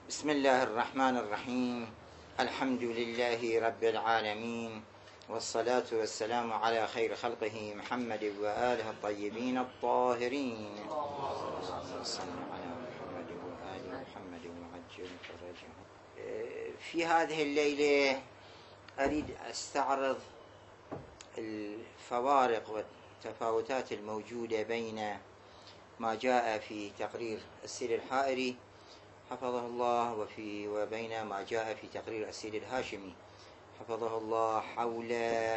بسم الله الرحمن الرحيم. الحمد لله رب العالمين، والصلاة والسلام على خير خلقه محمد وآله الطيبين الطاهرين. اللهم صل على محمد وآل محمد وعجل فرجهم. في هذه الليلة أريد أستعرض الفوارق والتفاوتات الموجودة بين ما جاء في تقرير السيد الحائري حفظه الله وبين ما جاء في تقرير السيد الهاشمي حفظه الله حول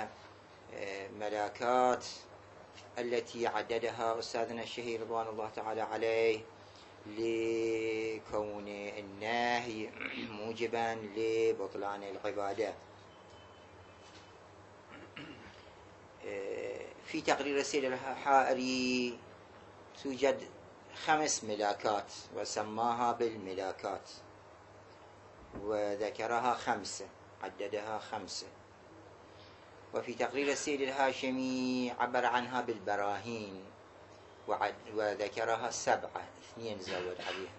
ملاكات التي عددها أستاذنا الشهير رضوان الله تعالى عليه لكون النهي موجبا لبطلان العبادة. في تقرير السيد الحائري توجد 5 ملاكات وسماها بالملاكات وذكرها 5، عددها 5. وفي تقرير السيد الهاشمي عبر عنها بالبراهين وذكرها 7، 2 زود عليها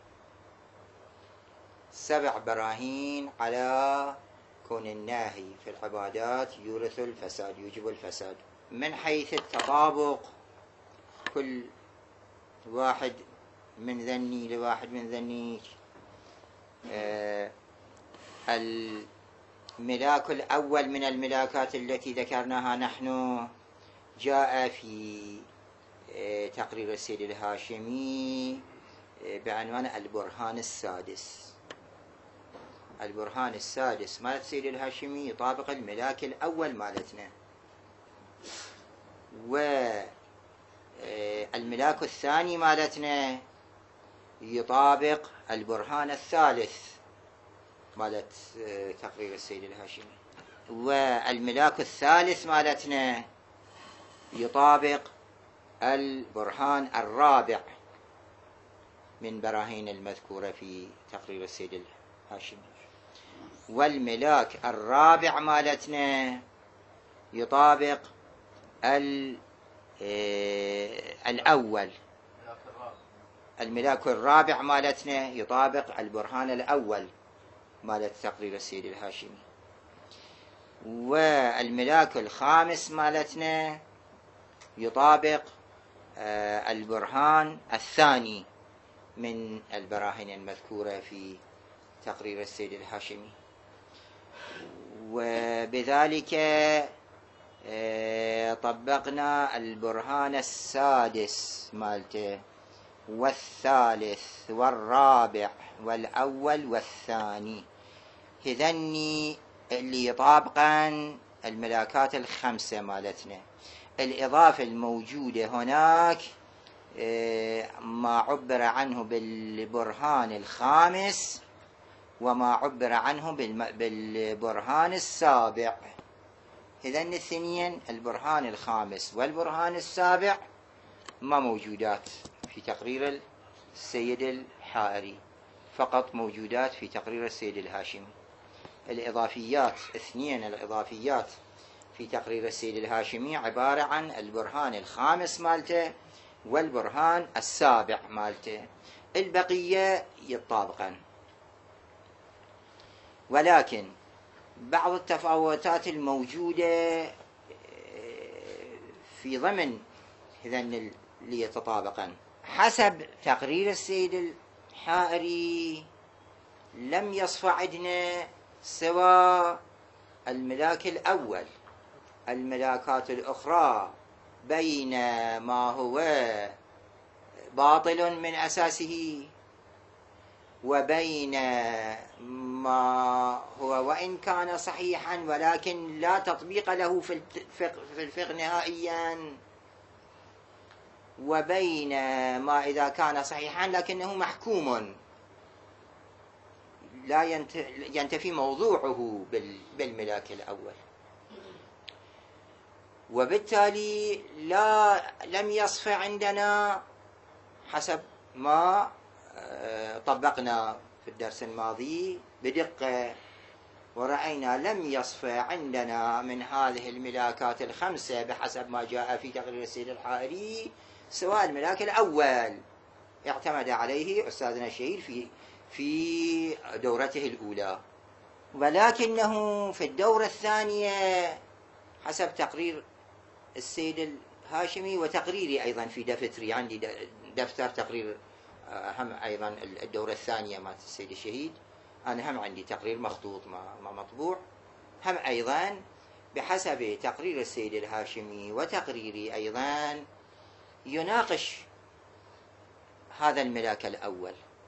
7 براهين على كون الناهي في العبادات يورث الفساد، يوجب الفساد. من حيث التطابق كل واحد من ذني لواحد من ذنيك. الملاك الأول من الملاكات التي ذكرناها نحن جاء في تقرير السيد الهاشمي بعنوان البرهان السادس. البرهان السادس مال السيد الهاشمي يطابق الملاك الأول مالتنا، والملاك الثاني مالتنا يطابق البرهان الثالث مالت تقرير السيد الهاشمي، والملاك الثالث مالتنا يطابق البرهان الرابع من براهين المذكورة في تقرير السيد الهاشمي، والملاك الرابع مالتنا يطابق الأول. الملاك الرابع مالتنا يطابق البرهان الأول مالت تقرير السيد الهاشمي، والملاك الخامس مالتنا يطابق البرهان الثاني من البراهين المذكورة في تقرير السيد الهاشمي. وبذلك طبقنا البرهان السادس مالته والثالث والرابع والأول والثاني، هذني اللي يطابقن الملاكات ال5 مالتنا. الإضافة الموجودة هناك ما عبر عنه بالبرهان الخامس وما عبر عنه بالبرهان السابع. إذن الثنين البرهان الخامس والبرهان السابع ما موجودات في تقرير السيد الحائري، فقط موجودات في تقرير السيد الهاشمي. الإضافيات 2 الإضافيات في تقرير السيد الهاشمي عبارة عن البرهان الخامس مالته والبرهان السابع مالته، البقية يطابقن. ولكن بعض التفاوتات الموجودة في ضمن إذن اللي يتطابقن حسب تقرير السيد الحائري لم يصف عندنا سوى الملاك الأول. الملاكات الأخرى بين ما هو باطل من أساسه وبين ما هو وإن كان صحيحا ولكن لا تطبيق له في الفقه نهائيا، وبين ما إذا كان صحيحا لكنه محكوم لا ينتفي موضوعه بالملاك الأول. وبالتالي لم يصف عندنا حسب ما طبقنا في الدرس الماضي بدقة، ورأينا لم يصف عندنا من هذه الملاكات ال5 بحسب ما جاء في تقرير السيد الحائري سواء الملاك الأول اعتمد عليه أستاذنا الشهير في دورته الأولى، ولكنه في الدورة الثانية حسب تقرير السيد الهاشمي وتقريري أيضا في دفتري، عندي دفتر تقرير هم أيضا الدورة الثانية مات السيد الشهيد، أنا هم عندي تقرير مخطوط ما مطبوع، هم أيضا بحسب تقرير السيد الهاشمي وتقريري أيضا يناقش هذا الملاك الأول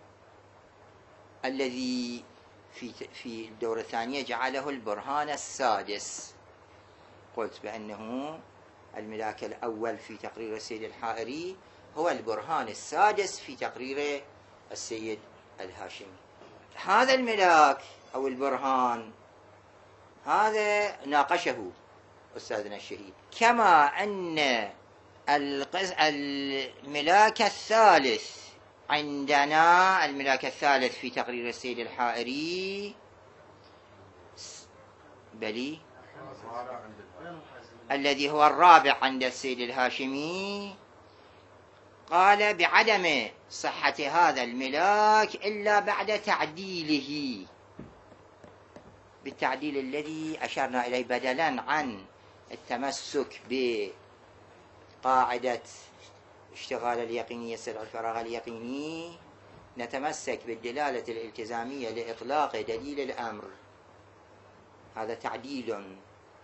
الذي في الدورة الثانية جعله البرهان السادس. قلت بأنه الملاك الأول في تقرير السيد الحائري هو البرهان السادس في تقرير السيد الهاشمي. هذا الملاك أو البرهان هذا ناقشه أستاذنا الشهيد، كما أن الملاك الثالث عندنا، الملاك الثالث في تقرير السيد الحائري بلي الذي هو الرابع عند السيد الهاشمي، قال بعدم صحة هذا الملاك إلا بعد تعديله بالتعديل الذي أشرنا إليه، بدلا عن التمسك بقاعدة اشتغال اليقيني يستدعي الفراغ اليقيني، نتمسك بالدلالة الالتزامية لإطلاق دليل الأمر. هذا تعديل،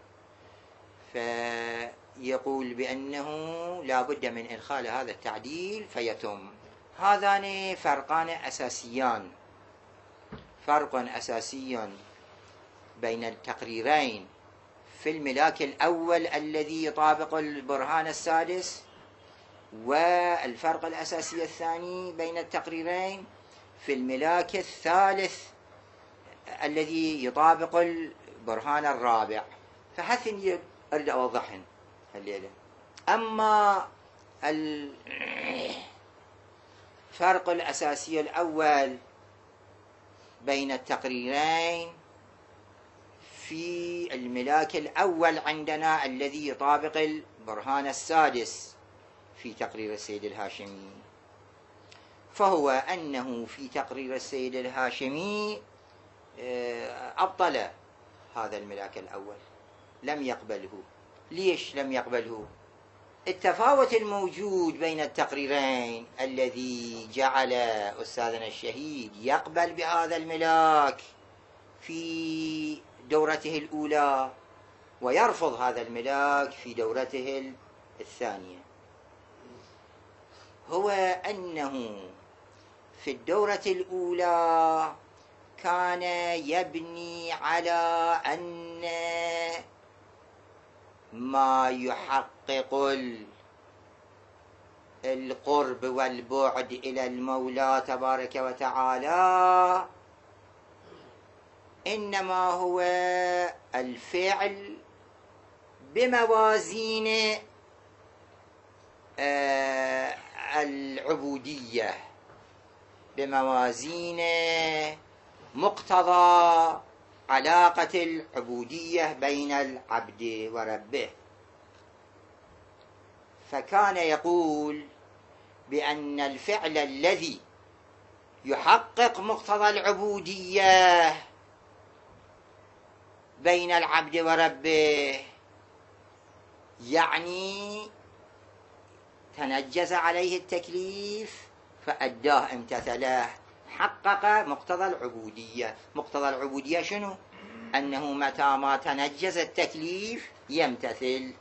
فيقول بأنه لا بد من إدخال هذا التعديل فيتم. هذان فرقان أساسيان، فرق أساسي بين التقريرين في الملاك الأول الذي يطابق البرهان السادس، والفرق الأساسي الثاني بين التقريرين في الملاك الثالث الذي يطابق البرهان الرابع. فهذه أريد أوضحهن الليلة. أما الفرق الأساسي الأول بين التقريرين في الملاك الأول عندنا الذي يطابق البرهان السادس في تقرير السيد الهاشمي، فهو أنه في تقرير السيد الهاشمي أبطل هذا الملاك الأول، لم يقبله. ليش لم يقبله؟ التفاوت الموجود بين التقريرين الذي جعل أستاذنا الشهيد يقبل بهذا الملاك في دورته الأولى ويرفض هذا الملاك في دورته الثانية، هو أنه في الدورة الأولى كان يبني على أن ما يحقق القرب والبعد إلى المولى تبارك وتعالى إنما هو الفعل بموازين العبودية، بموازين مقتضى علاقة العبودية بين العبد وربه. فكان يقول بأن الفعل الذي يحقق مقتضى العبودية بين العبد وربه يعني تنجز عليه التكليف فأداه امتثله، حقق مقتضى العبودية. مقتضى العبودية شنو؟ أنه متى ما تنجز التكليف يمتثل.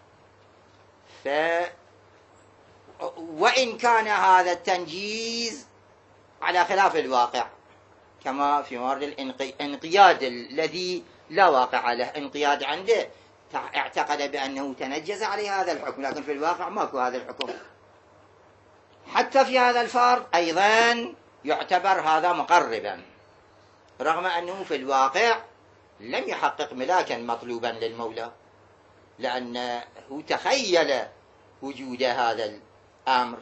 وإن كان هذا التنجيز على خلاف الواقع، كما في مورد الانقياد الذي لا واقع له، انقياد عنده اعتقد بأنه تنجز عليه هذا الحكم، لكن في الواقع ماكو هذا الحكم. حتى في هذا الفرض أيضا يعتبر هذا مقربا، رغم أنه في الواقع لم يحقق ملاكا مطلوبا للمولى، لأنه تخيل وجود هذا الأمر.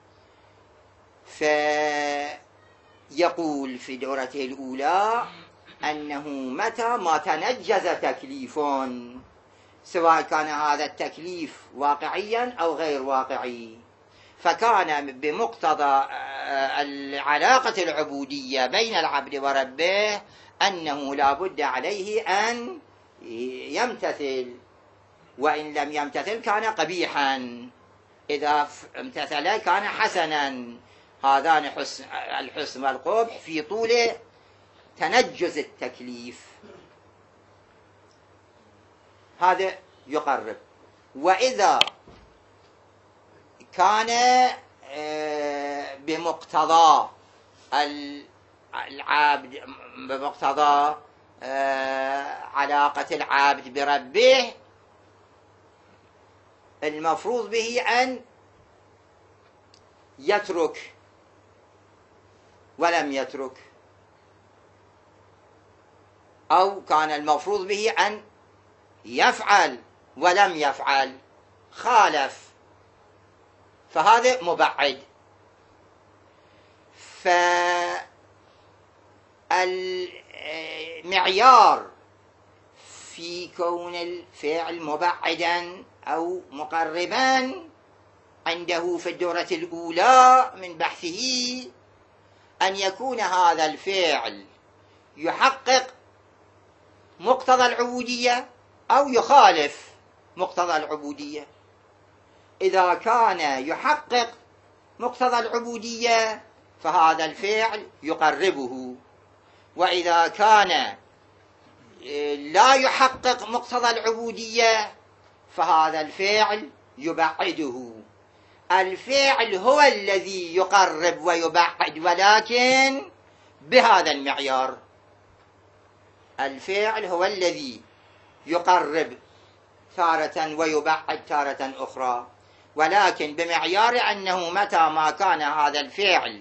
فيقول في دورته الأولى أنه متى ما تنجز تكليف، سواء كان هذا التكليف واقعيا أو غير واقعي، فكان بمقتضى العلاقة العبودية بين العبد وربه أنه لا بد عليه أن يمتثل، وإن لم يمتثل كان قبيحا، إذا امتثل كان حسنا. هذان الحسن والقبح في طول تنجز التكليف، هذا يقرب. وإذا كان بمقتضى العبد، بمقتضى علاقة العبد بربه، المفروض به أن يترك ولم يترك، أو كان المفروض به أن يفعل ولم يفعل، خالف، فهذا مبعد. فالمعيار في كون الفعل مبعدا أو مقربا عنده في الدورة الأولى من بحثه أن يكون هذا الفعل يحقق مقتضى العبودية أو يخالف مقتضى العبودية. إذا كان يحقق مقتضى العبودية فهذا الفعل يقربه، وإذا كان لا يحقق مقتضى العبودية فهذا الفعل يبعده. الفعل هو الذي يقرب ويبعد، ولكن بهذا المعيار. الفعل هو الذي يقرب تارة ويبعد تارة أخرى، ولكن بمعيار أنه متى ما كان هذا الفعل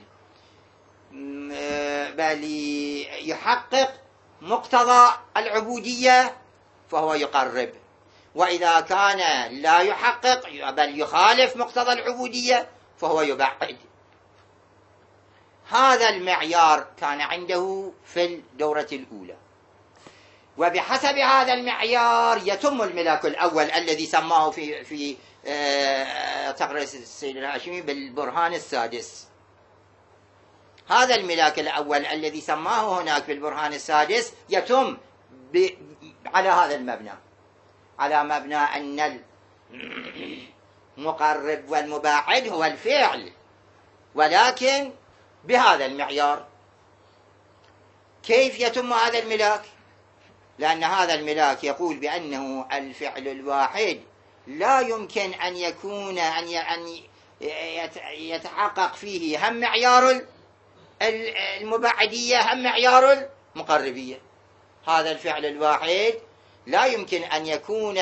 بل يحقق مقتضى العبودية فهو يقرب، وإذا كان لا يحقق بل يخالف مقتضى العبودية فهو يبعد. هذا المعيار كان عنده في الدورة الأولى، وبحسب هذا المعيار يتم الملاك الأول الذي سماه في تقرير السيد الهاشمي بالبرهان السادس. هذا الملاك الأول الذي سماه هناك في البرهان السادس يتم على هذا المبنى، على مبنى أن المقرب والمباعد هو الفعل، ولكن بهذا المعيار. كيف يتم هذا الملاك؟ لأن هذا الملاك يقول بأنه الفعل الواحد لا يمكن أن يكون أن يتحقق فيه هم معيار المبعدية هم معيار المقربية. هذا الفعل الواحد لا يمكن أن يكون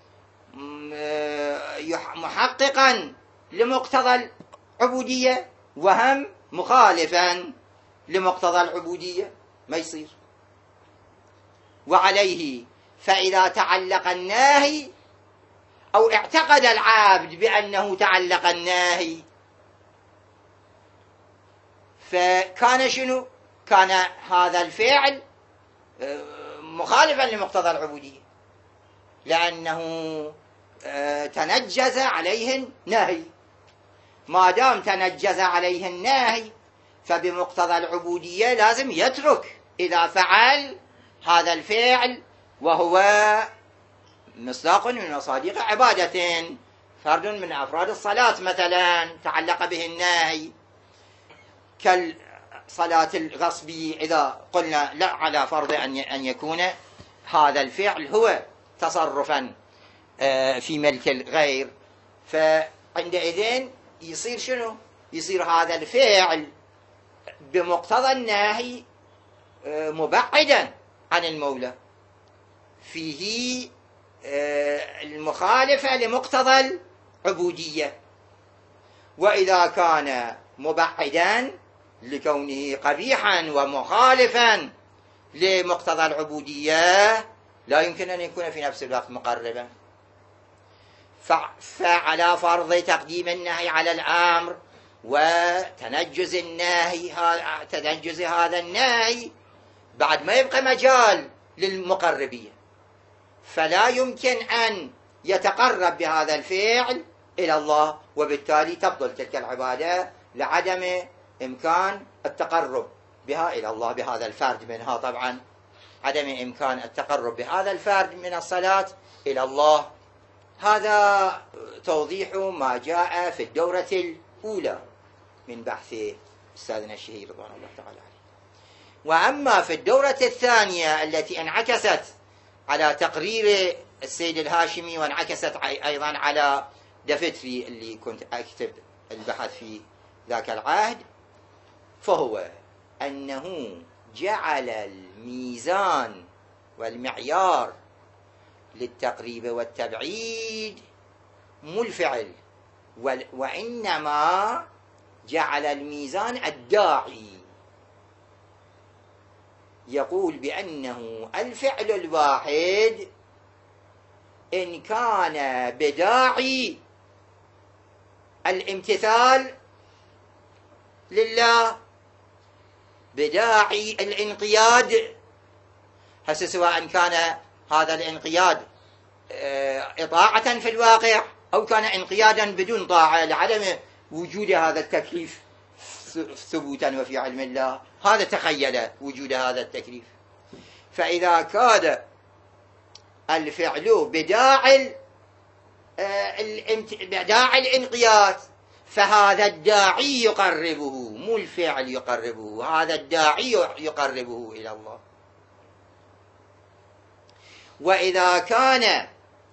محققا لمقتضى العبودية وهم مخالفا لمقتضى العبودية، ما يصير. وعليه فإذا تعلق الناهي أو اعتقد العابد بأنه تعلق الناهي فكان شنو؟ كان هذا الفعل مخالفا لمقتضى العبودية، لأنه تنجز عليه الناهي. ما دام تنجز عليه الناهي فبمقتضى العبودية لازم يترك إذا فعل هذا الفعل، وهو مصداق من مصادق عبادة، فرد من أفراد الصلاة مثلا تعلق به الناهي، كالصلاة الغصبية إذا قلنا لا على فرض أن يكون هذا الفعل هو تصرفا في ملك الغير، فعندئذ يصير شنو؟ يصير هذا الفعل بمقتضى الناهي مبعدا عن المولى، فيه المخالفة لمقتضى العبودية. وإذا كان مبعدا لكونه قبيحا ومخالفا لمقتضى العبودية لا يمكن أن يكون في نفس الوقت مقربا. فعلى فرض تقديم النهي على الأمر وتنجز النهي، تنجز هذا النهي بعد ما يبقى مجال للمقربية، فلا يمكن أن يتقرب بهذا الفعل إلى الله، وبالتالي تبطل تلك العبادة لعدم إمكان التقرب بها إلى الله بهذا الفرد منها. طبعا عدم إمكان التقرب بهذا الفرد من الصلاة إلى الله. هذا توضيح ما جاء في الدورة الأولى من بحث أستاذنا الشهيد رضوان الله تعالى عليه. وأما في الدورة الثانية التي انعكست على تقرير السيد الهاشمي وانعكست أيضا على دفتري اللي كنت أكتب البحث في ذاك العهد، فهو أنه جعل الميزان والمعيار للتقريب والتبعيد مو الفعل، وإنما جعل الميزان الداعي. يقول بأنه الفعل الواحد إن كان بداعي الامتثال لله، بداعي الانقياد، هسه سواء كان هذا الانقياد إطاعة في الواقع أو كان انقيادا بدون طاعة لعدم وجود هذا التكليف ثبوتا وفي علم الله، هذا تخيل وجود هذا التكليف. فإذا كان الفعل بداعي الانقياد فهذا الداعي يقربه، مو الفعل يقربه، هذا الداعي يقربه إلى الله. وإذا كان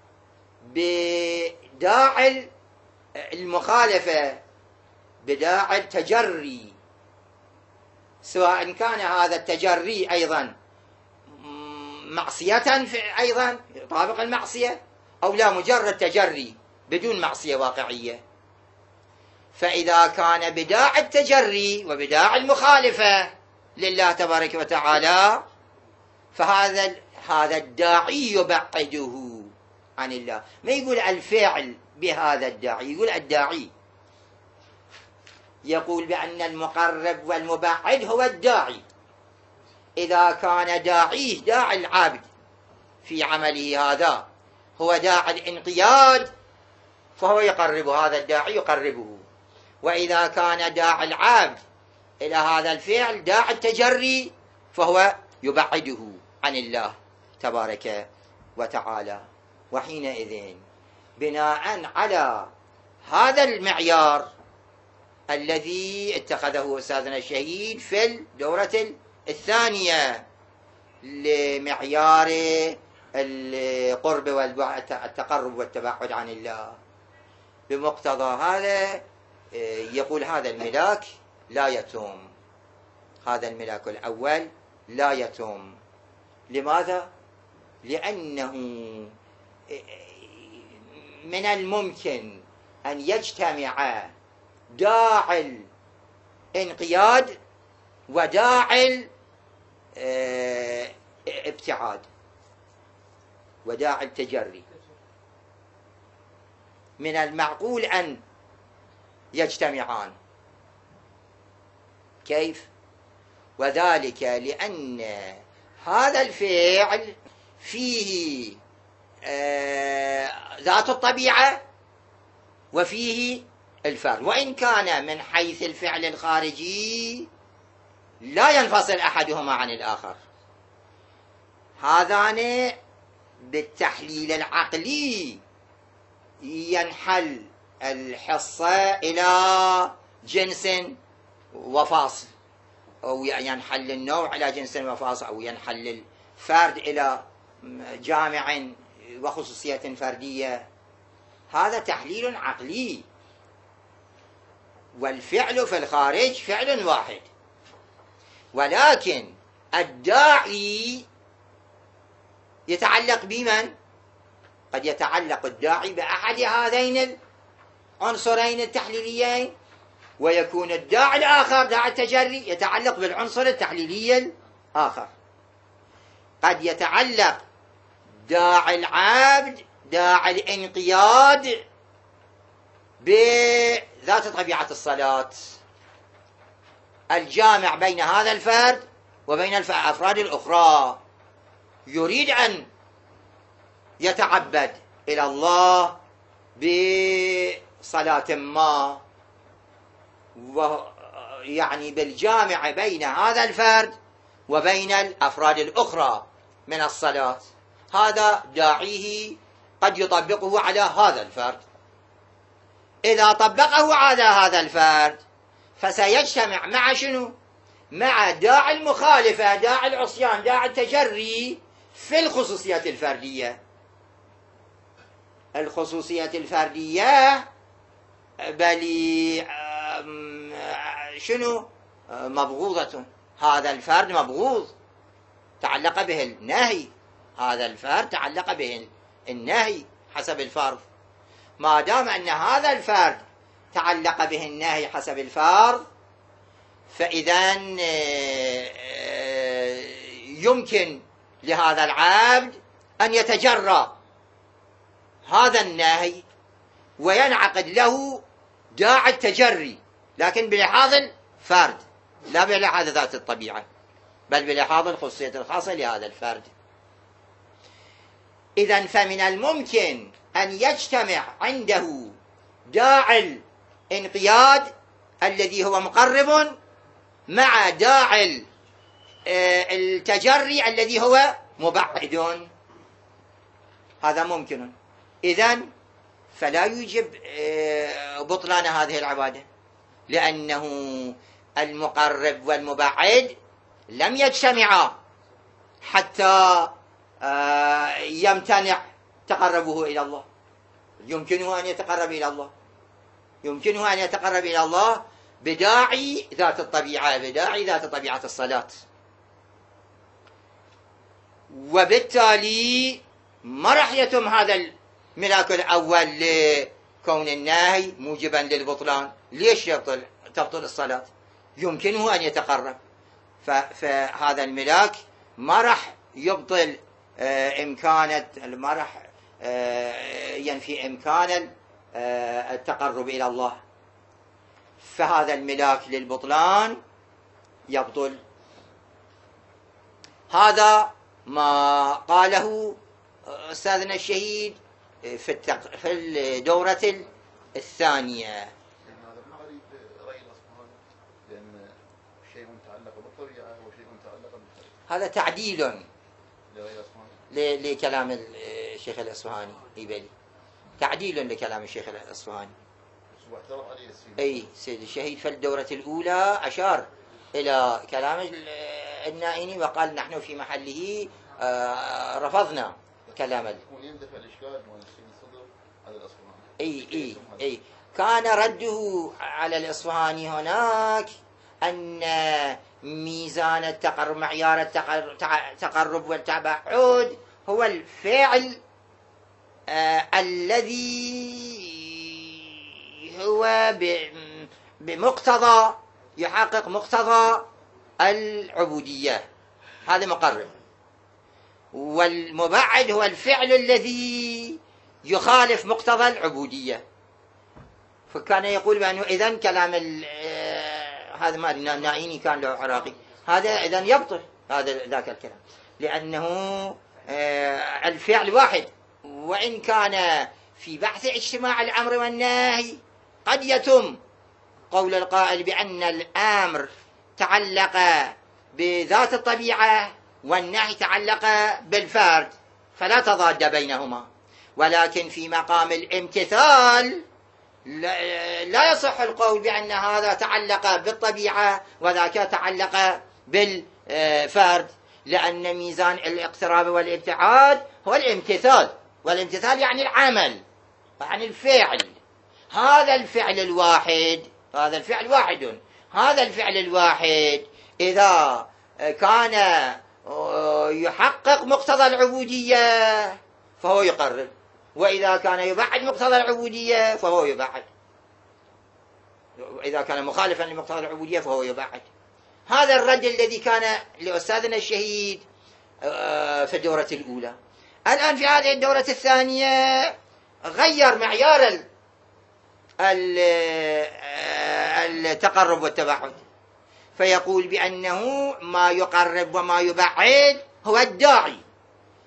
بداعي المخالفة، بداعي التجري، سواء كان هذا التجري أيضا معصية أيضا يطابق المعصية أو لا مجرد تجري بدون معصية واقعية. فإذا كان بداعي التجري وبداعي المخالفة لله تبارك وتعالى فهذا الداعي يبعده عن الله. ما يقول الفعل بهذا الداعي، يقول الداعي. يقول بأن المقرب والمبعد هو الداعي. إذا كان داعيه داعي العبد في عمله هذا هو داعي الانقياد فهو يقرب، هذا الداعي يقربه. وإذا كان داعي العبد إلى هذا الفعل داعي التجري فهو يبعده عن الله تبارك وتعالى. وحينئذ بناء على هذا المعيار الذي اتخذه أستاذنا الشهيد في الدورة الثانية لمعيار القرب والتقرب والتباعد عن الله، بمقتضى هذا يقول هذا الملاك لا يتم، هذا الملاك الأول لا يتم. لماذا؟ لأنه من الممكن أن يجتمع داعي الانقياد وداعي الابتعاد وداعي التجري، من المعقول أن يجتمعان. كيف؟ وذلك لأن هذا الفعل فيه ذات الطبيعة وفيه الفعل، وإن كان من حيث الفعل الخارجي لا ينفصل أحدهما عن الآخر. هذان بالتحليل العقلي ينحل الحصة إلى جنس وفاصل، أو ينحل النوع إلى جنس وفاصل، أو ينحل الفرد إلى جامع وخصوصية فردية. هذا تحليل عقلي، والفعل في الخارج فعل واحد، ولكن الداعي يتعلق بمن؟ قد يتعلق الداعي بأحد هذين العنصرين التحليليين، ويكون الداعي الآخر داعي التجري يتعلق بالعنصر التحليلي الآخر. قد يتعلق داعي العبد داعي الانقياد بذات طبيعة الصلاة الجامع بين هذا الفرد وبين الأفراد الأخرى، يريد أن يتعبد إلى الله صلاة ما، يعني بالجامع بين هذا الفرد وبين الأفراد الأخرى من الصلاة، هذا داعيه قد يطبقه على هذا الفرد. إذا طبقه على هذا الفرد فسيجتمع مع شنو؟ مع داعي المخالفة، داعي العصيان، داعي التجري في الخصوصية الفردية. الخصوصية الفردية بل شنو؟ مبغوضة. هذا الفرد مبغوض، تعلق به النهي، هذا الفرد تعلق به النهي حسب الفرض. ما دام أن هذا الفرد تعلق به النهي حسب الفرض، فإذا يمكن لهذا العبد أن يتجرى هذا النهي وينعقد له داعي التجري، لكن بلحاظ الفرد لا بلحاظ ذات الطبيعة، بل بلحاظ الخصوصية الخاصة لهذا الفرد. إذن فمن الممكن أن يجتمع عنده داعي الانقياد الذي هو مقرب مع داعي التجري الذي هو مبعد، هذا ممكن. إذن فلا يوجب بطلان هذه العبادة، لأنه المقرب والمبعد لم يجتمعا حتى يمتنع تقربه إلى الله. يمكنه أن يتقرب إلى الله، يمكنه أن يتقرب إلى الله بداعي ذات الطبيعة، بداعي ذات طبيعة الصلاة. وبالتالي ما راح يتم هذا الملاك الأول لكون النهي موجبا للبطلان. ليش تبطل الصلاة؟ يمكنه أن يتقرب، فهذا الملاك ما راح يبطل إمكانة، ما راح ينفي إمكان التقرب إلى الله، فهذا الملاك للبطلان يبطل. هذا ما قاله أستاذنا الشهيد في الدورة الثانية. هذا ما غريب رأي الأصفهاني، لأن شيء متعلق بالطبيعة وشيء متعلق بالخلق. هذا تعديل لرأي الأصفهاني، لكلام الشيخ الأصفهاني إبلي، تعديل لكلام الشيخ الأصفهاني. واعترض عليه السيد. أي سيد الشهيد في الدورة الأولى أشار إلى كلام النائني وقال نحن في محله رفضنا كلام يندفع الإشكال من السيد الصدر على الأصفهاني. أي كان رده على الإصفهاني هناك أن ميزان التقرب، معيار التقرب والتباعد هو الفعل الذي هو بمقتضى يحقق مقتضى العبودية، هذا مقرب. والمبعد هو الفعل الذي يخالف مقتضى العبودية. فكان يقول بأنه إذن كلام هذا ما النائيني كان له عراقي، هذا إذن يبطل هذا ذاك الكلام، لأنه الفعل واحد. وإن كان في بحث اجتماع الأمر والنهي قد يتم قول القائل بأن الأمر تعلق بذات الطبيعة والنهي تعلق بالفرد، فلا تضاد بينهما. ولكن في مقام الامتثال لا يصح القول بأن هذا تعلق بالطبيعة وذاك تعلق بالفرد، لأن ميزان الاقتراب والابتعاد هو الامتثال، والامتثال يعني العمل، يعني الفعل. هذا الفعل الواحد، هذا الفعل واحد، هذا الفعل الواحد إذا كان يحقق مقتضى العبودية فهو يقرب، وإذا كان يبعد مقتضى العبودية فهو يبعد، وإذا كان مخالفا لمقتضى العبودية فهو يبعد. هذا الرد الذي كان لأستاذنا الشهيد في الدورة الأولى. الآن في هذه الدورة الثانية غير معيار التقرب والتباعد، فيقول بأنه ما يقرب وما يبعد هو الداعي،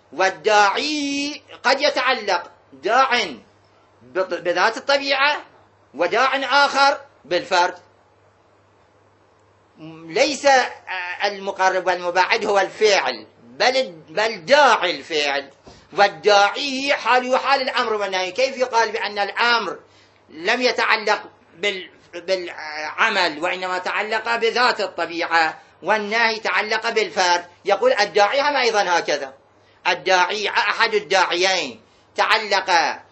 والداعي قد يتعلق داع بذات الطبيعة وداع آخر بالفرد. ليس المقرب والمبعد هو الفعل، بل داعي الفعل، والداعي حال يحال الأمر والنهي. كيف يقال بأن الأمر لم يتعلق بالعمل وإنما تعلق بذات الطبيعة، والنهي تعلق بالفرد؟ يقول الداعي هم أيضا هكذا. الداعي أحد الداعيين تعلق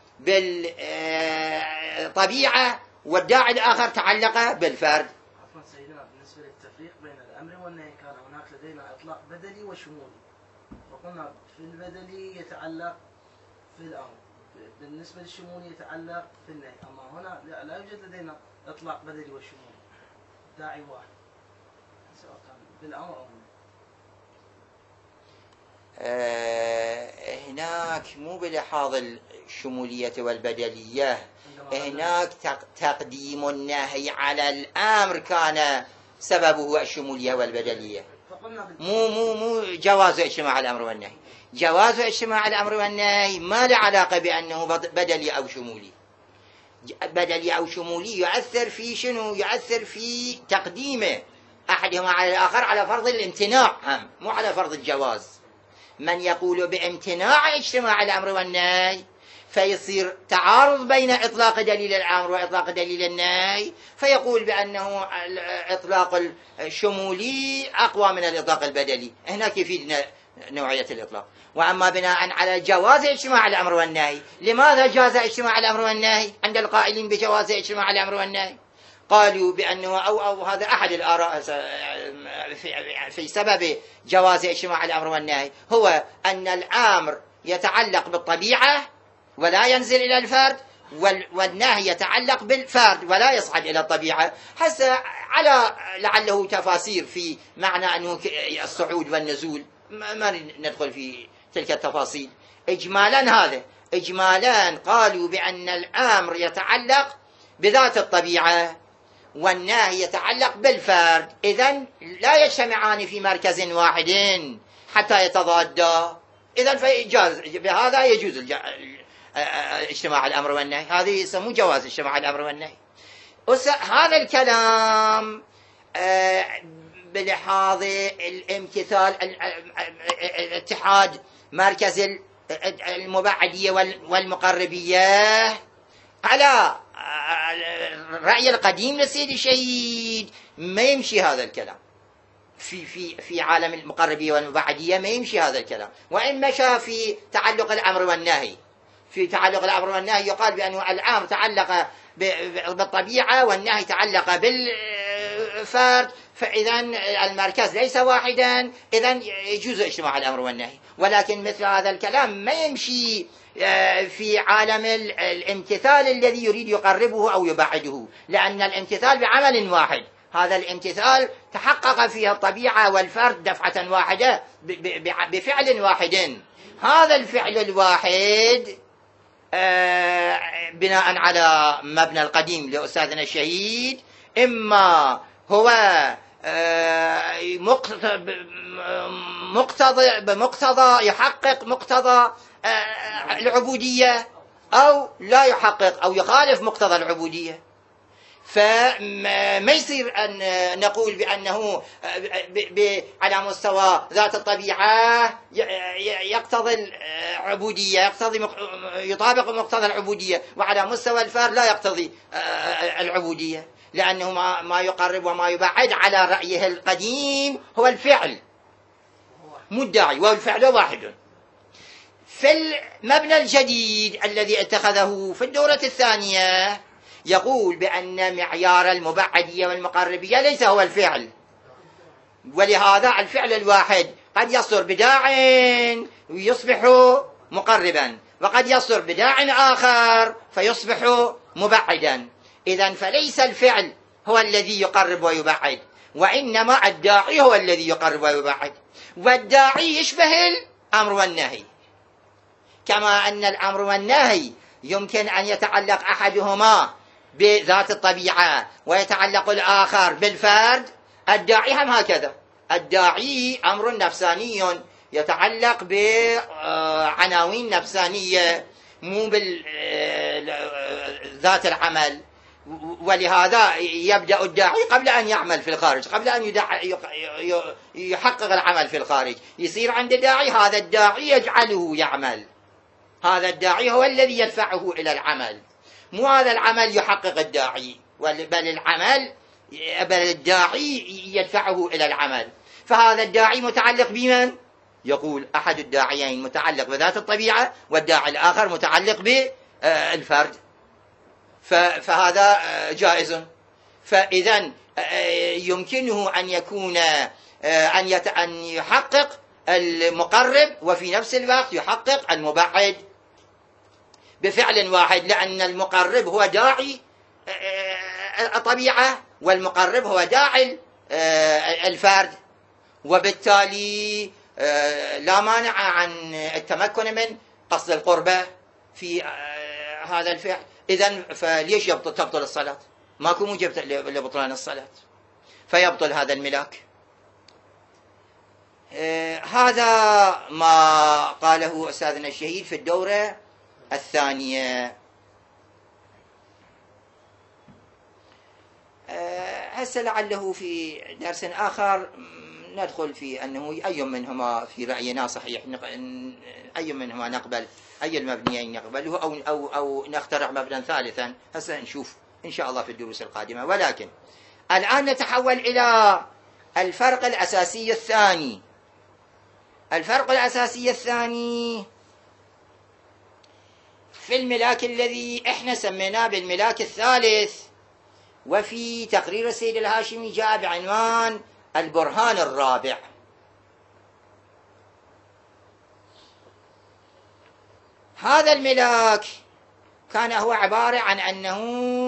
بالطبيعة، والداعي الآخر تعلق بالفرد. عفوا سيدنا، بالنسبة للتفريق بين الأمر والنهي كان هناك لدينا إطلاق بدلي وشمولي، وقلنا في البدلي يتعلق في الأمر، بالنسبة للشمولي يتعلق في النهي. أما هنا لا يوجد لدينا إطلاق بدلي وشمولي، داعي واحد سواء كان بالأمر أو بالنهي. هناك مو بلحاظ الشمولية والبدلية، هناك تقديم النهي على الأمر كان سببه الشمولية والبدلية، مو جواز اجتماع الأمر والنهي. جواز اجتماع الأمر والنهي ما له علاقة بأنه بدلي أو شمولي. بدلي أو شمولي يؤثر في شنو؟ يؤثر في تقديمه أحدهما على الآخر على فرض الامتناع هم، مو على فرض الجواز. من يقول بامتناع اجتماع الأمر والنهي فيصير تعارض بين إطلاق دليل الأمر وإطلاق دليل النهي، فيقول بأنه الإطلاق الشمولي أقوى من الإطلاق البدلي. هناك يفيدنا نوعية الإطلاق. وأما بناء على جواز اجتماع الأمر والنهي، لماذا جاز اجتماع الأمر والنهي عند القائلين بجواز اجتماع الأمر والنهي؟ قالوا بأنه أو هذا أحد الآراء في سبب جواز اجتماع الأمر والنهي، هو أن الأمر يتعلق بالطبيعة ولا ينزل إلى الفرد، والنهي يتعلق بالفرد ولا يصعد إلى الطبيعة. حتى على لعله تفاسير في معنى أنه الصعود والنزول، ما ندخل في تلك التفاصيل. إجمالا هذا إجمالا قالوا بأن الأمر يتعلق بذات الطبيعة والنهي يتعلق بالفرد، إذن لا يجتمعان في مركز واحد حتى يتضادا. إذن بهذا يجوز اجتماع الأمر والنهي. هذه يسموه جواز اجتماع الأمر والنهي. هذا الكلام بلحاظ الامتثال الاتحاد مركز المبعدية والمقربية على الرأي القديم للسيد الشهيد ما يمشي هذا الكلام. في عالم المقربية والمبعدية ما يمشي هذا الكلام. وإن مشى في تعلق الأمر والنهي، في تعلق الأمر والنهي يقال بأنه الأمر تعلق بالطبيعة والنهي تعلق بالفرد، فإذن المركز ليس واحدا، إذن يجوز اجتماع الأمر والنهي. ولكن مثل هذا الكلام ما يمشي في عالم الامتثال الذي يريد يقربه أو يبعده، لأن الامتثال بعمل واحد، هذا الامتثال تحقق فيه الطبيعة والفرد دفعة واحدة بفعل واحد. هذا الفعل الواحد بناء بناء على مبنى القديم لأستاذنا الشهيد، إما هو مقتضى يحقق مقتضى العبودية، أو لا يحقق أو يخالف مقتضى العبودية. فما يصير أن نقول بأنه على مستوى ذات الطبيعة يقتضي العبودية، يطابق مقتضى العبودية، وعلى مستوى الفرد لا يقتضي العبودية، لأنه ما يقرب وما يبعد على رأيه القديم هو الفعل مدعي، والفعل واحد. في المبنى الجديد الذي اتخذه في الدورة الثانية يقول بأن معيار المبعدية والمقربية ليس هو الفعل، ولهذا الفعل الواحد قد يصدر بداع ويصبح مقربا، وقد يصدر بداع آخر فيصبح مبعدا. إذن فليس الفعل هو الذي يقرب ويبعد، وإنما الداعي هو الذي يقرب ويبعد. والداعي يشبه الأمر والنهي، كما أن الأمر والنهي يمكن أن يتعلق أحدهما بذات الطبيعة ويتعلق الآخر بالفرد، الداعي هم هكذا. الداعي أمر نفساني يتعلق بعناوين نفسانية مو بذات العمل. ولهذا يبدأ الداعي قبل أن يعمل في الخارج، قبل أن يحقق العمل في الخارج، يصير عند داعي، هذا الداعي يجعله يعمل، هذا الداعي هو الذي يدفعه إلى العمل، مو هذا العمل يحقق الداعي، بل الداعي يدفعه إلى العمل. فهذا الداعي متعلق بمن؟ يقول أحد الداعيين متعلق بذات الطبيعة، والداعي الآخر متعلق بالفرد، فهذا جائز. فإذا يمكنه أن يكون أن يحقق المقرب وفي نفس الوقت يحقق المبعد بفعل واحد، لأن المقرب هو داعي الطبيعة والمقرب هو داعي الفرد، وبالتالي لا مانع عن التمكن من قصد القربة في هذا الفعل. إذن فليش تبطل الصلاة؟ ماكو موجب لبطلان الصلاة، فيبطل هذا الملاك. هذا ما قاله أستاذنا الشهيد في الدورة الثانية. هسه لعله في درس آخر ندخل في أنه أي منهما في رأينا صحيح، أي منهما نقبل، أي المبنيين نقبله أو نخترع مبنى ثالثا. هسه نشوف إن شاء الله في الدروس القادمة. ولكن الآن نتحول إلى الفرق الأساسي الثاني. الفرق الأساسي الثاني في الملاك الذي احنا سميناه بالملاك الثالث، وفي تقرير السيد الهاشمي جاء بعنوان البرهان الرابع. هذا الملاك كان هو عبارة عن أنه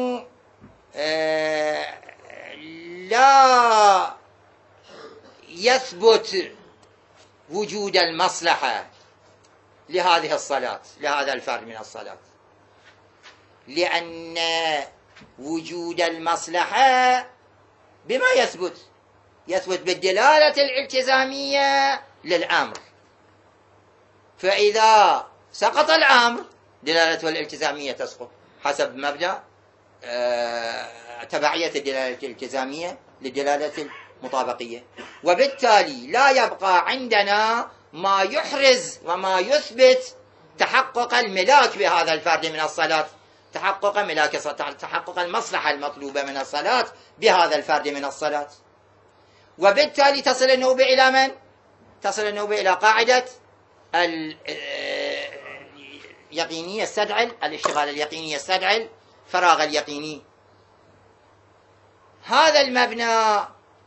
لا يثبت وجود المصلحة لهذه الصلاة، لهذا الفرد من الصلاة، لأن وجود المصلحة بما يثبت بالدلالة الالتزامية للأمر. فإذا سقط الأمر دلالته الالتزامية تسقط حسب مبدأ تبعية الدلالة الالتزامية للدلالة المطابقية، وبالتالي لا يبقى عندنا ما يحرز وما يثبت تحقق الملاك بهذا الفرد من الصلاة، تحقق المصلحة المطلوبة من الصلاة بهذا الفرد من الصلاة. وبالتالي تصل النوبة إلى من؟ تصل النوبة إلى قاعدة اليقينية السدعل، الاشتغال اليقيني السدعل، فراغ اليقيني. هذا المبنى،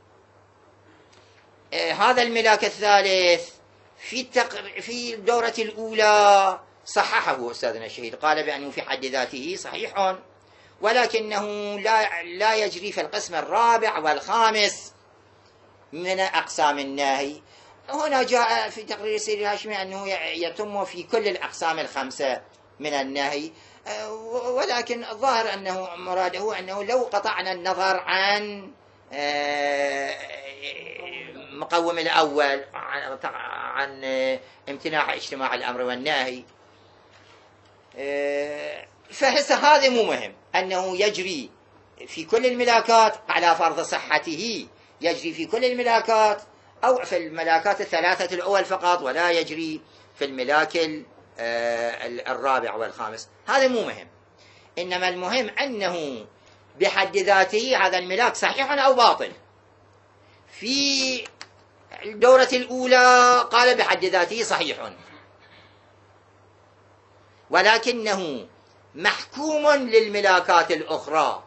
هذا الملاك الثالث في الدورة الأولى صححه أستاذنا الشهيد، قال بأنه في حد ذاته صحيح، ولكنه لا يجري في القسم الرابع والخامس من أقسام النهي. هنا جاء في تقرير السيد الهاشمي أنه يتم في كل الأقسام الخمسة من النهي، ولكن الظاهر أنه مراده أنه لو قطعنا النظر عن مقوم الأول، عن امتناع اجتماع الأمر والنهي، فهسه هذا مو مهم، أنه يجري في كل الملاكات على فرض صحته، يجري في كل الملاكات أو في الملاكات الثلاثة الأول فقط، ولا يجري في الملاك الرابع والخامس. هذا مو مهم، إنما المهم أنه بحد ذاته هذا الملاك صحيح أو باطل. في الدورة الأولى قال بحد ذاته صحيح، ولكنه محكوم للملاكات الأخرى،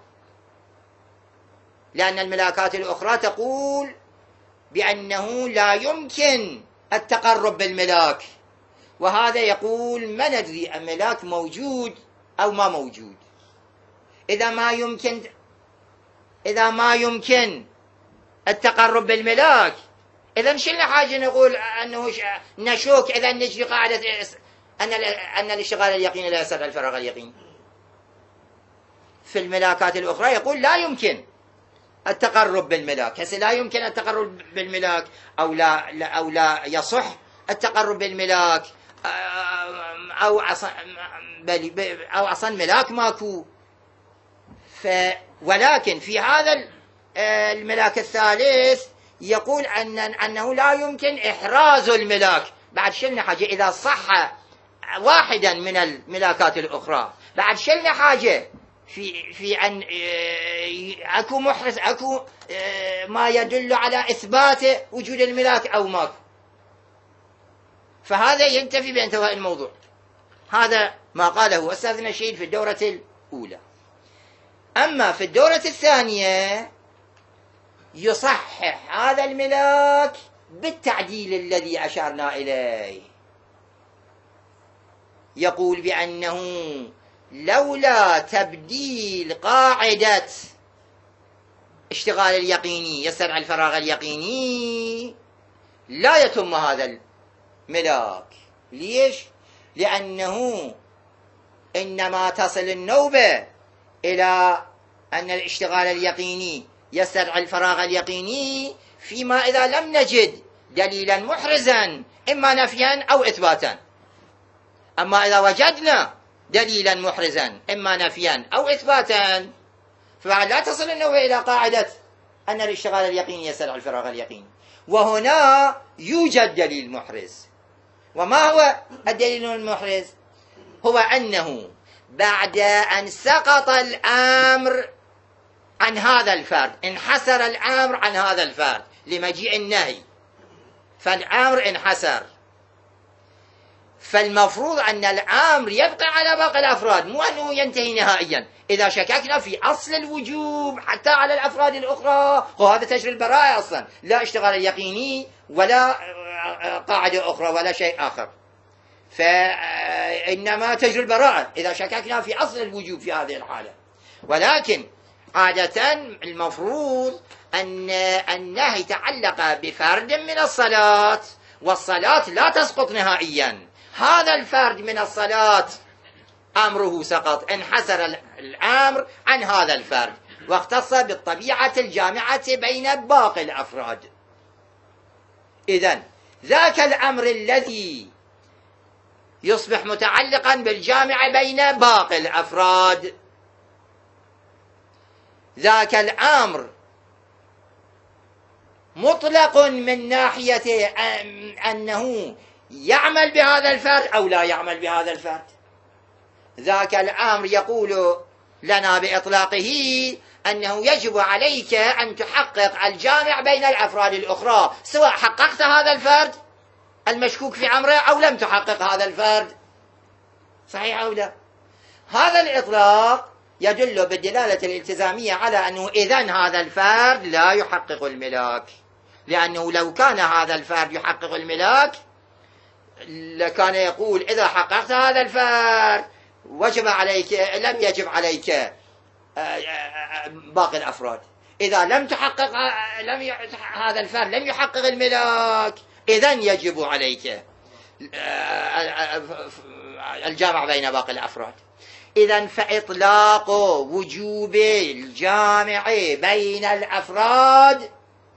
لأن الملاكات الأخرى تقول بأنه لا يمكن التقرب بالملاك، وهذا يقول ما ندري الملاك موجود أو ما موجود. إذا ما يمكن التقرب بالملاك، إذا شو حاجة نقول أنه نشوك إذا نجري قاعدة أن الاشتغال اليقيني لا يسر الفراغ اليقيني. في الملاكات الأخرى يقول لا يمكن التقرب بالملاك، هسه لا يمكن التقرب بالملاك أو لا يصح التقرب بالملاك، أو أصلا ملاك ماكو. ولكن في هذا الملاك الثالث يقول أنه لا يمكن إحراز الملاك. بعد شلنا حاجة إذا صح واحدا من الملاكات الأخرى، بعد شلنا حاجة في أن أكو محرز، أكو ما يدل على إثبات وجود الملاك أو ماكو. فهذا ينتفي بانتهاء الموضوع. هذا ما قاله أستاذ نشيد في الدورة الأولى. أما في الدورة الثانية يصحح هذا الملاك بالتعديل الذي أشرنا إليه. يقول بأنه لولا تبديل قاعدة اشتغال اليقيني يستدعي الفراغ اليقيني لا يتم هذا الملاك. ليش؟ لأنه إنما تصل النوبة إلى أن الاشتغال اليقيني يستدعي الفراغ اليقيني فيما إذا لم نجد دليلا محرزا إما نفيا أو إثباتا. أما إذا وجدنا دليلا محرزا إما نفيا أو إثباتا فبعد لا تصل النوبة إلى قاعدة أن الاشتغال اليقيني يستدعي الفراغ اليقيني. وهنا يوجد دليل محرز. وما هو الدليل المحرز؟ هو أنه بعد أن سقط الأمر عن هذا الفرد، انحسر الأمر عن هذا الفرد لمجيء النهي، فالأمر انحسر، فالمفروض أن الأمر يبقى على باقي الأفراد، مو أنه ينتهي نهائيا. إذا شككنا في أصل الوجوب حتى على الأفراد الأخرى، وهذا تجري البراءة أصلا، لا اشتغال اليقيني ولا قاعدة أخرى ولا شيء آخر، فإنما تجري البراءة إذا شككنا في أصل الوجوب في هذه الحالة. ولكن عادة المفروض أن النهي تعلق بفرد من الصلاة، والصلاة لا تسقط نهائيا. هذا الفرد من الصلاة أمره سقط، انحسر الأمر عن هذا الفرد واختص بالطبيعة الجامعة بين باقي الأفراد. إذن ذاك الأمر الذي يصبح متعلقا بالجامعة بين باقي الأفراد، ذاك الأمر مطلق من ناحية أنه يعمل بهذا الفرد أو لا يعمل بهذا الفرد. ذاك الأمر يقول لنا بإطلاقه أنه يجب عليك أن تحقق الجامع بين الأفراد الأخرى، سواء حققت هذا الفرد المشكوك في أمره أو لم تحقق هذا الفرد. صحيح أو لا؟ هذا الإطلاق يدل بالدلالة الالتزامية على أنه إذن هذا الفرد لا يحقق الملاك، لأنه لو كان هذا الفرد يحقق الملاك لكان يقول إذا حققت هذا الفرد وجب عليك، لم يجب عليك باقي الأفراد. إذا لم تحقق هذا الفرد لم يحقق الملاك، إذن يجب عليك الجامع بين باقي الأفراد. إذن فإطلاق وجوب الجامع بين الأفراد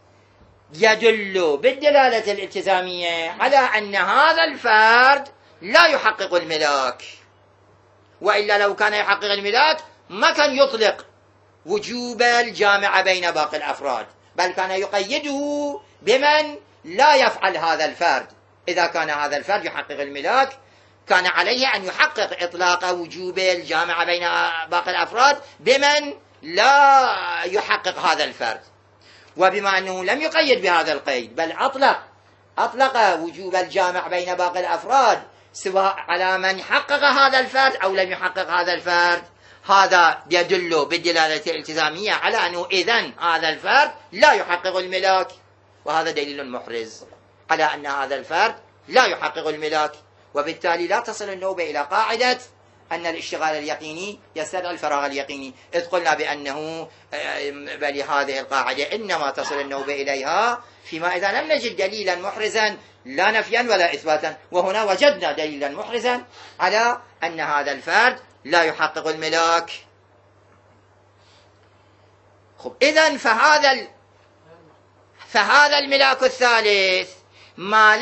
يدل بالدلالة الالتزامية على أن هذا الفرد لا يحقق الملاك، وإلا لو كان يحقق الملاك ما كان يطلق وجوب الجامع بين باقي الأفراد، بل كان يقيده بمن لا يفعل هذا الفرد. إذا كان هذا الفرد يحقق الملاك كان عليه أن يحقق إطلاق وجوب الجامع بين باقي الأفراد بمن لا يحقق هذا الفرد. وبما أنه لم يقيد بهذا القيد بل أطلق وجوب الجامع بين باقي الأفراد سواء على من حقق هذا الفرد أو لم يحقق هذا الفرد، هذا يدل بالدلالة الالتزامية على أنه إذن هذا الفرد لا يحقق الملاك، وهذا دليل محرز على أن هذا الفرد لا يحقق الملاك. وبالتالي لا تصل النوبة إلى قاعدة أن الاشتغال اليقيني يستدعي الفراغ اليقيني، إذ قلنا بأنه بل هذه القاعدة إنما تصل النوبة إليها فيما إذا لم نجد دليلا محرزا لا نفيا ولا إثباتا، وهنا وجدنا دليلا محرزا على أن هذا الفرد لا يحقق الملاك. إذن فهذا الملاك الثالث ما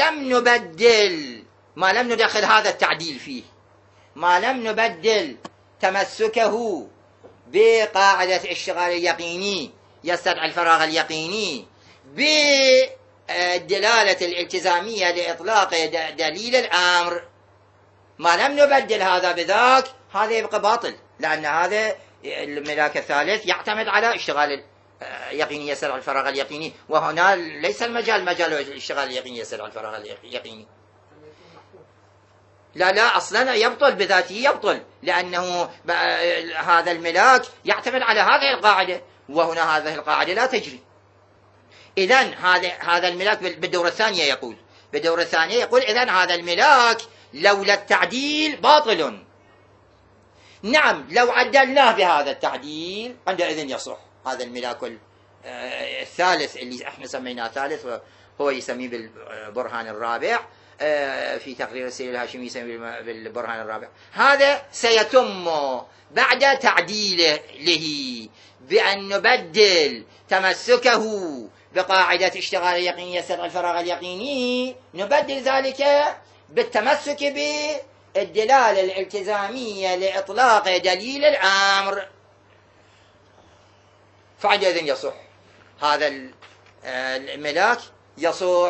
لم ندخل هذا التعديل فيه، ما لم نبدل تمسكه بقاعدة الاشتغال اليقيني يستدعي الفراغ اليقيني، بالدلالة الالتزامية لإطلاق دليل الأمر، ما لم نبدل هذا بذاك هذا يبقى باطل، لأن هذا الملاك الثالث يعتمد على اشتغال يقيني يستدعي الفراغ اليقيني، وهنا ليس المجال مجال الاشتغال اليقيني يستدعي الفراغ اليقيني. لا أصلا يبطل بذاته، يبطل لأنه هذا الملاك يعتمد على هذه القاعدة، وهنا هذه القاعدة لا تجري. إذن هذا الملاك بالدورة الثانية يقول، بالدورة الثانية يقول إذن هذا الملاك لولا التعديل باطل. نعم لو عدلناه بهذا التعديل عندئذ يصح هذا الملاك الثالث اللي احنا سميناه ثالث، وهو يسميه بالبرهان الرابع في تقرير السير الهاشمي يسميه بالبرهان الرابع. هذا سيتم بعد تعديله له بأن نبدل تمسكه بقاعدة اشتغال اليقيني يستدعي الفراغ اليقيني، نبدل ذلك بالتمسك بالدلالة الالتزامية لإطلاق دليل الأمر، فعندئذ يصح هذا الملاك يصح.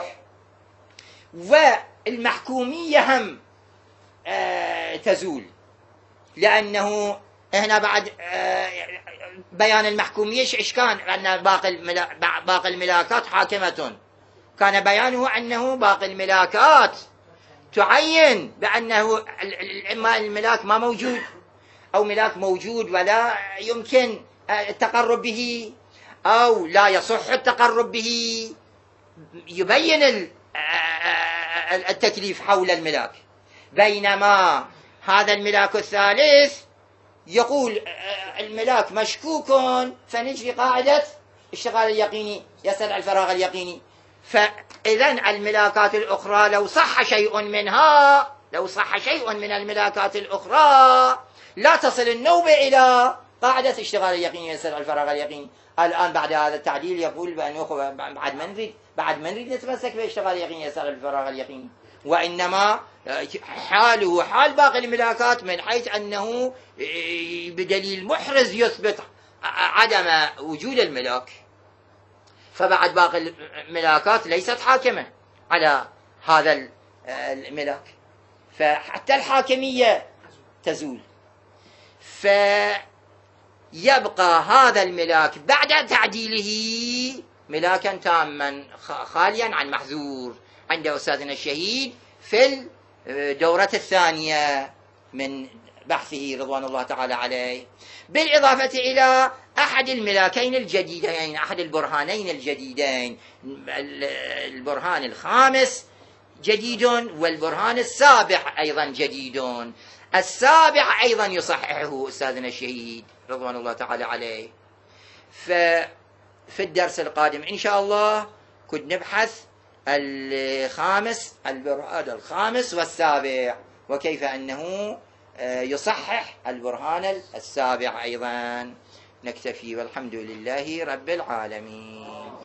والمحكومية هم تزول، لأنه هنا بعد بيان المحكومية إيش كان؟ أن باقي الملاكات حاكمة، كان بيانه أنه باقي الملاكات تعين بأنه إما الملاك ما موجود أو ملاك موجود ولا يمكن التقرب به أو لا يصح التقرب به، يبين التكليف حول الملاك. بينما هذا الملاك الثالث يقول الملاك مشكوك فنجري قاعدة اشتغال اليقيني يستدعي الفراغ اليقيني. فإذن الملاكات الأخرى لو صح شيء منها، لو صح شيء من الملاكات الأخرى لا تصل النوبة إلى قاعدة اشتغال اليقيني يستدعي الفراغ اليقيني. الآن بعد هذا التعديل يقول بأنه بعد ما نريد نتمسك باشتغال اليقيني يستدعي الفراغ اليقيني، وإنما حاله حال باقي الملاكات من حيث أنه بدليل محرز يثبت عدم وجود الملاك، فبعد باقي الملاكات ليست حاكمة على هذا الملاك، فحتى الحاكمية تزول. فيبقى هذا الملاك بعد تعديله ملاكا تاما خاليا عن محذور عند أستاذنا الشهيد في الدورة الثانية من بحثه رضوان الله تعالى عليه، بالإضافة إلى أحد الملاكين الجديدين، أحد البرهانين الجديدين، البرهان الخامس جديد والبرهان السابع أيضا جديد. السابع أيضا يصححه أستاذنا الشهيد رضوان الله تعالى عليه. ففي الدرس القادم إن شاء الله كنت نبحث البرهان الخامس والسابع، وكيف أنه يصحح البرهان السابع أيضا. نكتفي والحمد لله رب العالمين.